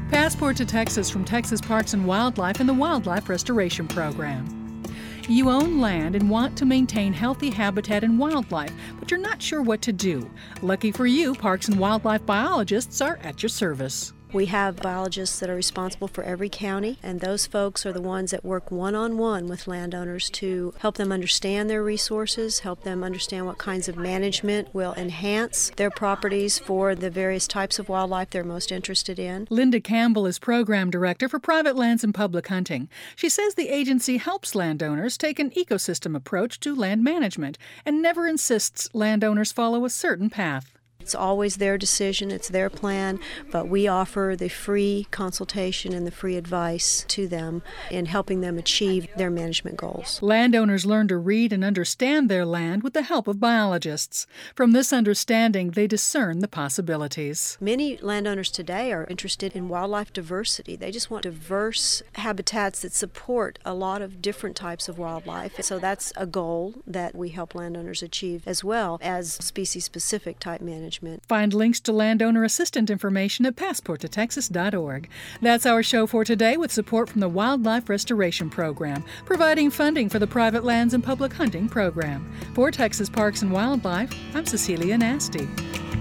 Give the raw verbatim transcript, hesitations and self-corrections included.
Passport to Texas from Texas Parks and Wildlife and the Wildlife Restoration Program. You own land and want to maintain healthy habitat and wildlife, but you're not sure what to do. Lucky for you, Parks and Wildlife biologists are at your service. We have biologists that are responsible for every county, and those folks are the ones that work one-on-one with landowners to help them understand their resources, help them understand what kinds of management will enhance their properties for the various types of wildlife they're most interested in. Linda Campbell is Program Director for Private Lands and Public Hunting. She says the agency helps landowners take an ecosystem approach to land management and never insists landowners follow a certain path. It's always their decision, it's their plan, but we offer the free consultation and the free advice to them in helping them achieve their management goals. Landowners learn to read and understand their land with the help of biologists. From this understanding, they discern the possibilities. Many landowners today are interested in wildlife diversity. They just want diverse habitats that support a lot of different types of wildlife. So that's a goal that we help landowners achieve, as well as species-specific type management. Find links to landowner assistant information at passport to texas dot org. That's our show for today, with support from the Wildlife Restoration Program, providing funding for the Private Lands and Public Hunting Program. For Texas Parks and Wildlife, I'm Cecilia Nasty.